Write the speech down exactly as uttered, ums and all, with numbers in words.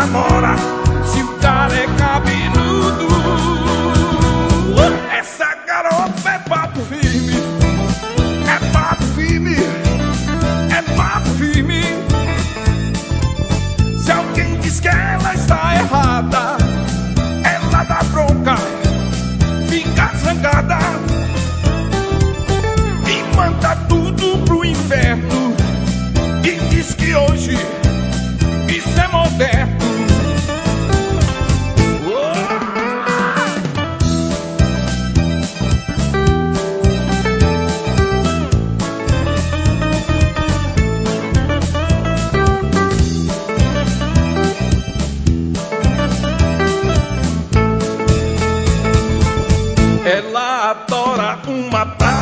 namora se o cara é cabeludo. Essa garota é papo firme, é papo firme, é papo firme. Se alguém diz que ela está errada, ela dá bronca, fica zangada e manda tudo pro inferno. E diz que hoje isso é moderno. Ela adora uma praia